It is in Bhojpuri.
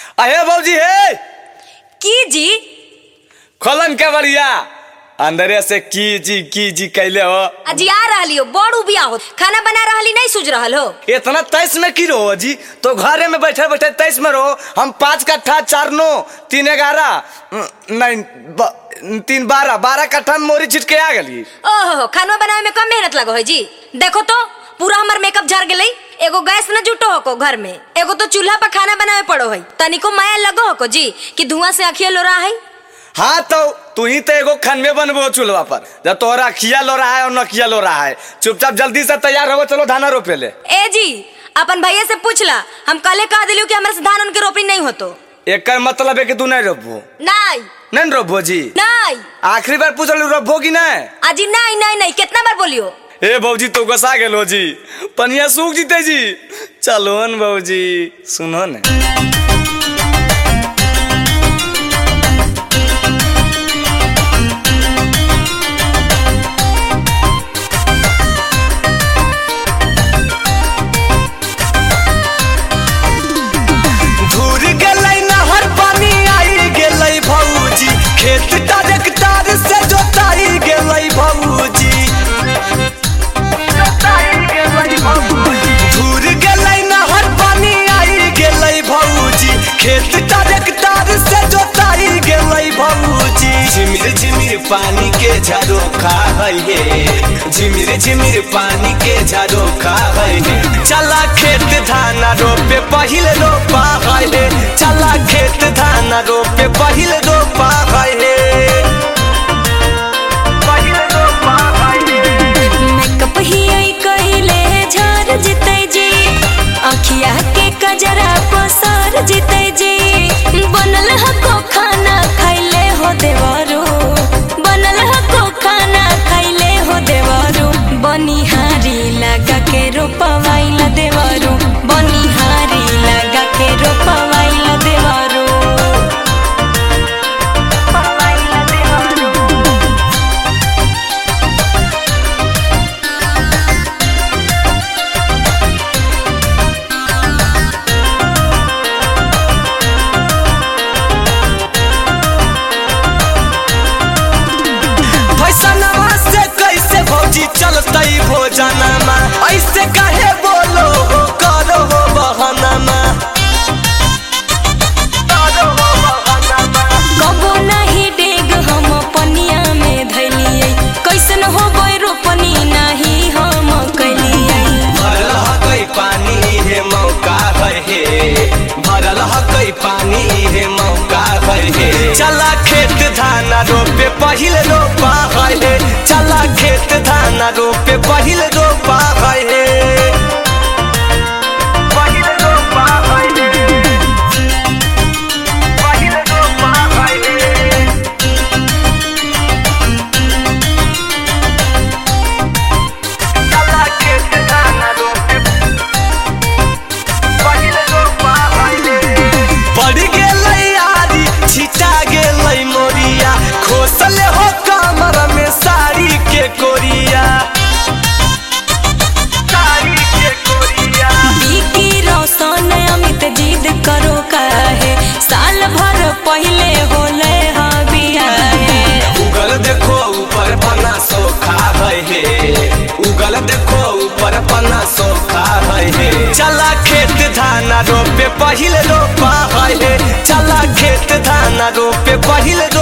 अहे भौजी हे की जी खोलन के बढ़िया अंदरे से की जी कैले हो अजी आ रही हो बड़ू बिया हो खाना बना रही नहीं सूझ रहा हो इतना तेईस में की रहो जी तो घरे में बैठे बैठे तेईस में रहो। हम 5 कट्ठा 4 9 3 11 नहीं 3 12 12 कट्ठा में मोरी छिटके आ गली। ओहो खाना बनावे में कम मेहनत लगो है जी। देखो तो पूरा हमार मेकअप झड़ गई। एगो गैस न जुटो हो घर में, एगो तो चूल्हा पर खाना बनावे पड़ो है। तनिको माया लगो हो जी कि धुआं से आँखिया लो रहा है। हाँ तो तू ही तो एगो खनवे बनबो चूल्हा पर जब तोरा खिया लो रहा है और नखिया लो रहा है। चुपचाप जल्दी से तैयार हो चलो धाना रोपे ले। ए जी अपन भैया से पूछला, हम कल कह दिलू कि हमारे से धान उनके रोपनी नहीं होतो। एक मतलब है कि तू नहीं रोपबो? नहीं रोपबो जी। नहीं आखिरी बार पूछल रोपबो कि नहीं? अजी नहीं कितना बार बोलियो। ए भौजी तो गसा गेलो जी, पनिया सूख जीते जी। चलो न भौजी सुनो न खेत ट्रैक्टर से जोताई गेलै भौजी, धूर गेलै नहर पानी आई गेलै भौजी। खेत ट्रैक्टर से जोताई गेलै भौजी। झिमिर झिमिर पानी के झरोखा है हे, झिमिर झिमिर पानी के झरोखा है हे। चला खेत धान रोपे पहिल रोपा है हे, चला खेत धान रोपे पहिल रोपा है हे। अखिया के कजरा पसार जीते जी। बनल हको खाना खैले हो देवरो, बनल हको खाना खैले हो देवरो। बनिहारी लगा के रोपवाइला देवरो, बनिहारी लगा के रोपवाइला देवरो। चलतई भोजनमा ऐसे काहे बोलो हो, करो हो बहानमा, करो हो बहानमा। कबो नहीं डेग हम पनिया में धैलिए, कैसन हो गई रोपनी नहीं हम कैलिए। भरल हकै पानी हे मौका है हे, भरल हकै पानी हे मौका है हे। चला खेत धान रोपे पहिल रोपा है हे, चला खेत धान रोपे पहिल रोपा है हे। पहिल रोपा है हे, पहिल रोपा है हे। चला खेत धान रोपे पहिल रोपा है हे। बढ़ गेलै यारी छिटा गेलै मोरिया, खोसल हो कमर में साड़ी के कोरिया, साड़ी के कोरिया। बिकी रोशन अमित जिद करो काहे, साल भर पहले होले हबिया है। उगल देखो ऊपर पना सोखा है हे, उगल देखो ऊपर पना सोखा है हे। चला खेत धान रोपे पहिल रोपा है हे, चला खेत धान रोपे पहिल